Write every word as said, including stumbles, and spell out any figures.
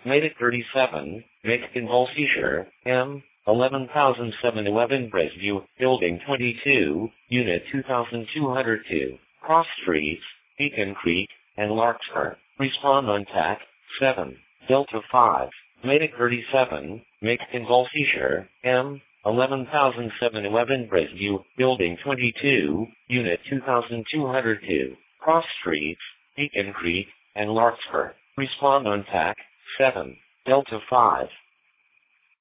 Medic thirty-seven, Mexican Seizure, M, eleven thousand seven hundred eleven Breastview, Building twenty-two, Unit two thousand two hundred two, Cross Streets, Beacon Creek, and Larkspur. Respond on T A C, seven, Delta five, Medic thirty-seven, Mexican Seizure, M, eleven thousand seven hundred eleven Breastview, Building twenty-two, Unit two thousand two hundred two, Cross Streets, Beacon Creek, and Larkspur. Respond on T A C, seven, Delta five.